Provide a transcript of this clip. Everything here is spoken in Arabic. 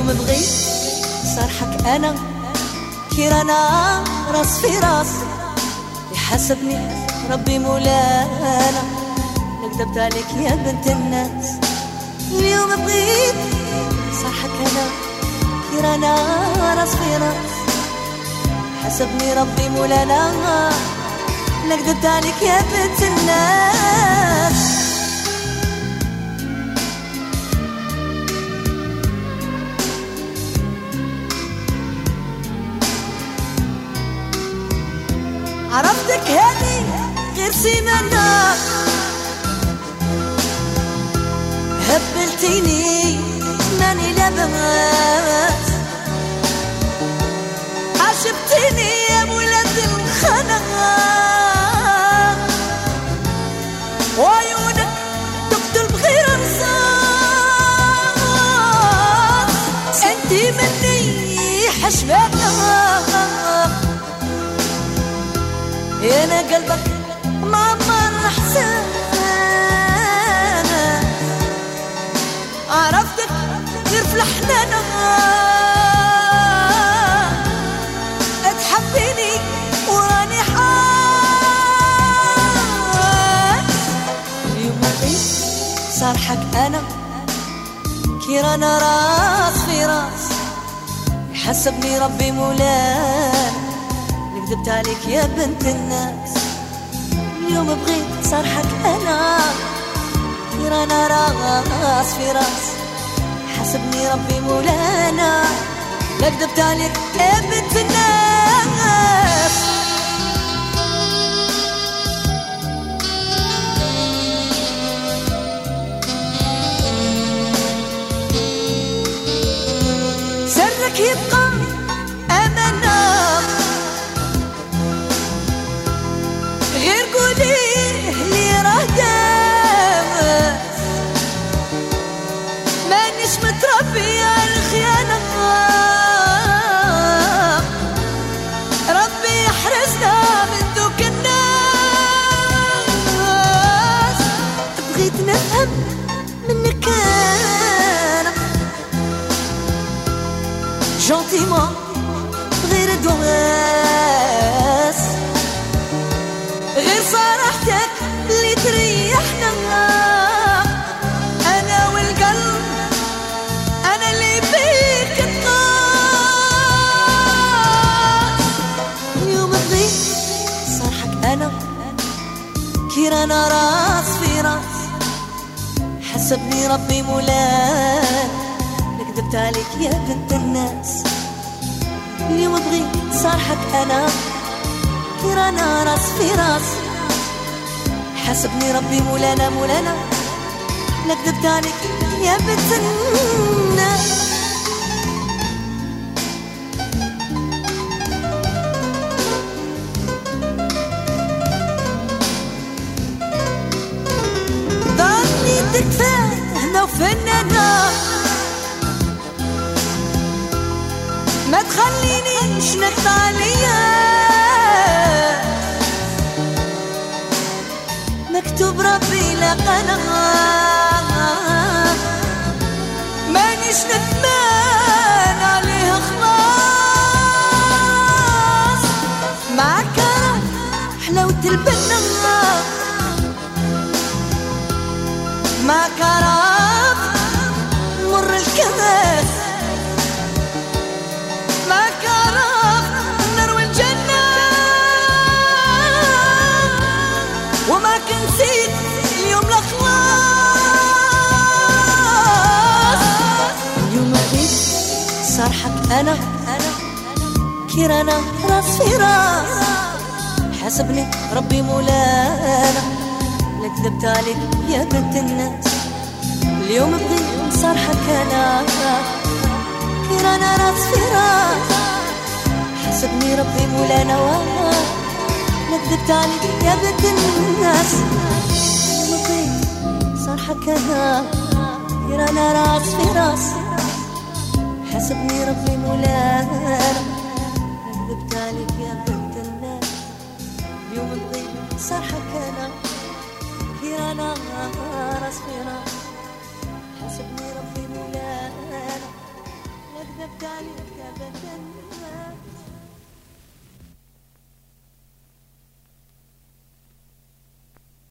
اليوم بغيت صارحك انا كي رانا راس في راس، يحاسبني ربي مولانا نكذبت عليك يا بنت الناس. اليوم بغيت صارحك انا كي رانا راس في راس، حسبني ربي مولانا نكذبت عليك يا بنت الناس. عرفتك هذه غير سيمانة، هبلتيني ماني لاباس، عجبتيني يا ولاد الخنا، وعيونك تقتل بغير رصاص، انتي مني حشمانة، انا قلبك معمر احسان، عرفتك غير في الحنانة، تحبيني وراني حاس. اليوم بغيت صارحك انا كي رانا راس في راس، يحسبني ربي مولانا كذبت عليك يا بنت الناس. اليوم بغيت صارحك انا كي رانا راس في راس، حسبني ربي مولانا لا كذبت عليك يا بنت الناس. سرك يبقى امانه، غير قوليه لي راه دامس، مانيش متربية على الخيانة، ربي يحرزنا من دوك الناس. بغيت نفهم منك انا جونتيمون غير دواس، غير صراحتك اللي تريحنا، انا والقلب انا اللي بيك تقاس. اليوم بغيت صارحك انا كي رانا راس في راس، حسبني ربي مولانا كذبت عليك يا بنت الناس. اليوم بغيت صارحك انا كي رانا راس في راس، حسبني ربي مولانا مولانا لا كذبت عليك يا بنت الناس. ضلني تتفاهنا وفنانا، ما تخلينيش نقطع عليا، مكتوب ربي لقنا، مانيش ندمان عليها خلاص، معاك حلاوة البنة، معاك عرف مر الكاس، معاك عرف النار والجنة، وما نسيت اليوم الأخلاص. اليوم بغيت صارحك أنا كي رانا راس في راس، حسبني ربي مولانا لا كذبت عليك يا بنت الناس. اليوم بغيت صارحك أنا كي رانا راس في راس، حسبني ربي مولانا وانا لا كذبت عليك يا بنت الناس. مبغيت صارحك انا كي رانا راس في راس، حسبني ربي مولانا لا كذبت عليك يا بنت الناس. اليوم بغيت صارحك انا كي رانا راس في راس، حسبني ربي مولانا لا عليك أبدا.